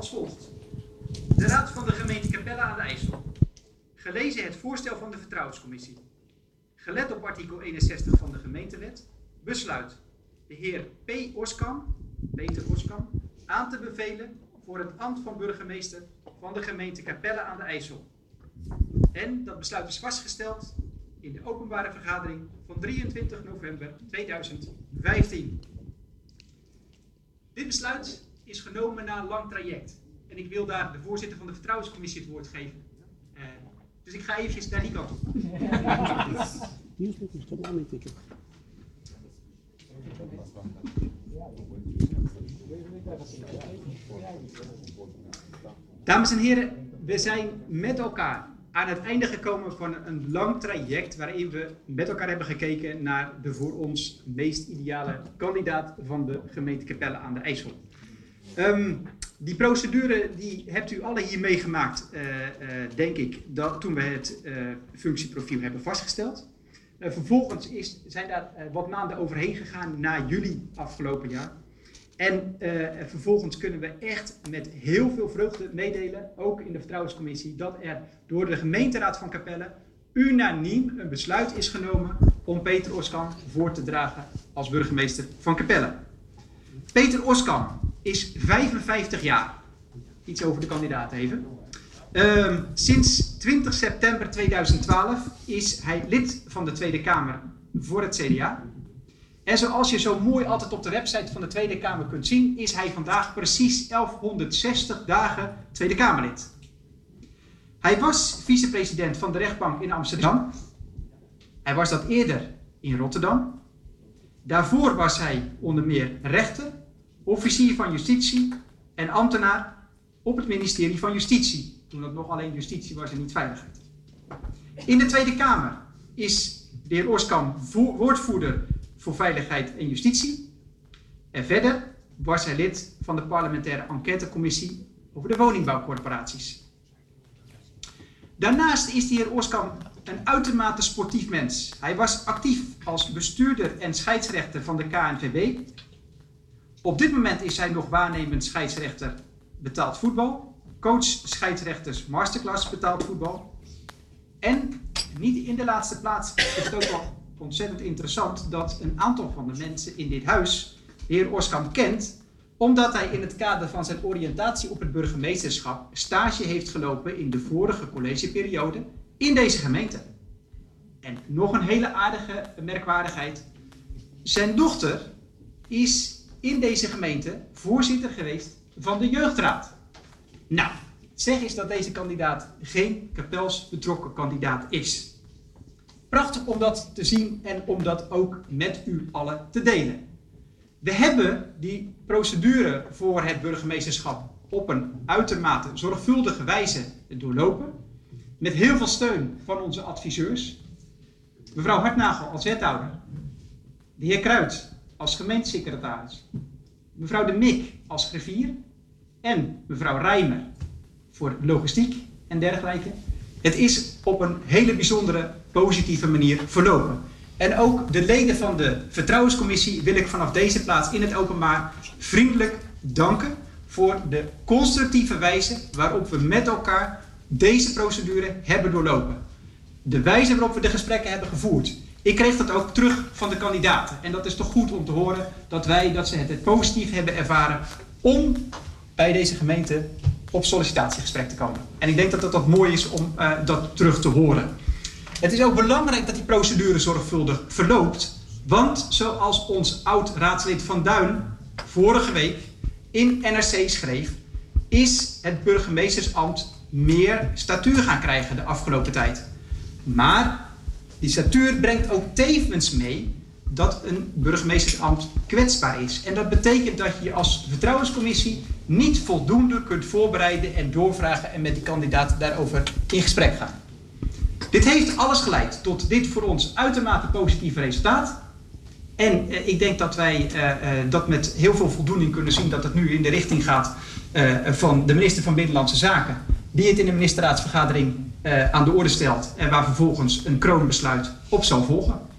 als volgt. De Raad van de gemeente Capelle aan de IJssel. Gelezen het voorstel van de Vertrouwenscommissie. Gelet op artikel 61 van de gemeentewet. Besluit de heer Peter Oskam aan te bevelen voor het ambt van burgemeester van de gemeente Capelle aan de IJssel. En dat besluit is vastgesteld in de openbare vergadering van 23 november 2015. Dit besluit is genomen na een lang traject. En ik wil daar de voorzitter van de Vertrouwenscommissie het woord geven. Dus ik ga eventjes naar die kant op. Dames en heren, we zijn met elkaar aan het einde gekomen van een lang traject waarin we met elkaar hebben gekeken naar de voor ons meest ideale kandidaat van de gemeente Capelle aan de IJssel. Die procedure die hebt u alle hier meegemaakt, denk ik, toen we het functieprofiel hebben vastgesteld. Vervolgens zijn daar wat maanden overheen gegaan na juli afgelopen jaar. En vervolgens kunnen we echt met heel veel vreugde meedelen, ook in de Vertrouwenscommissie, dat er door de gemeenteraad van Capelle unaniem een besluit is genomen om Peter Oskam voor te dragen als burgemeester van Capelle. Peter Oskam is 55 jaar. Iets over de kandidaat even. Sinds 20 september 2012 is hij lid van de Tweede Kamer voor het CDA. En zoals je zo mooi altijd op de website van de Tweede Kamer kunt zien, is hij vandaag precies 1160 dagen Tweede Kamerlid. Hij was vicepresident van de rechtbank in Amsterdam. Hij was dat eerder in Rotterdam. Daarvoor was hij onder meer rechter, officier van justitie en ambtenaar op het ministerie van Justitie. Toen dat nog alleen justitie was en niet veiligheid. In de Tweede Kamer is de heer Oskam woordvoerder voor Veiligheid en Justitie. En verder was hij lid van de parlementaire enquêtecommissie over de woningbouwcorporaties. Daarnaast is de heer Oskam een uitermate sportief mens. Hij was actief als bestuurder en scheidsrechter van de KNVB. Op dit moment is hij nog waarnemend scheidsrechter betaald voetbal, coach scheidsrechters masterclass betaald voetbal. En niet in de laatste plaats is het ook wel ontzettend interessant dat een aantal van de mensen in dit huis de heer Oskam kent, omdat hij in het kader van zijn oriëntatie op het burgemeesterschap stage heeft gelopen in de vorige collegeperiode in deze gemeente. En nog een hele aardige merkwaardigheid. Zijn dochter is in deze gemeente voorzitter geweest van de jeugdraad. Nou, zeg eens dat deze kandidaat geen Capels betrokken kandidaat is. Prachtig om dat te zien en om dat ook met u allen te delen. We hebben die procedure voor het burgemeesterschap op een uitermate zorgvuldige wijze doorlopen. Met heel veel steun van onze adviseurs. Mevrouw Hartnagel als wethouder. De heer Kruid als gemeentesecretaris. Mevrouw de Mik als griffier. En mevrouw Rijmer voor logistiek en dergelijke. Het is op een hele bijzondere, positieve manier verlopen. En ook de leden van de Vertrouwenscommissie wil ik vanaf deze plaats in het openbaar vriendelijk danken voor de constructieve wijze waarop we met elkaar deze procedure hebben doorlopen. De wijze waarop we de gesprekken hebben gevoerd. Ik kreeg dat ook terug van de kandidaten. En dat is toch goed om te horen dat ze het positief hebben ervaren om bij deze gemeente op sollicitatiegesprek te komen. En ik denk dat dat mooi is om dat terug te horen. Het is ook belangrijk dat die procedure zorgvuldig verloopt. Want zoals ons oud-raadslid Van Duin vorige week in NRC schreef, is het burgemeestersambt meer statuur gaan krijgen de afgelopen tijd. Maar die statuur brengt ook tevens mee dat een burgemeestersambt kwetsbaar is. En dat betekent dat je als Vertrouwenscommissie niet voldoende kunt voorbereiden en doorvragen en met die kandidaat daarover in gesprek gaan. Dit heeft alles geleid tot dit voor ons uitermate positieve resultaat. En ik denk dat wij dat met heel veel voldoening kunnen zien dat het nu in de richting gaat van de minister van Binnenlandse Zaken. Die het in de ministerraadsvergadering aan de orde stelt en waar vervolgens een kroonbesluit op zal volgen.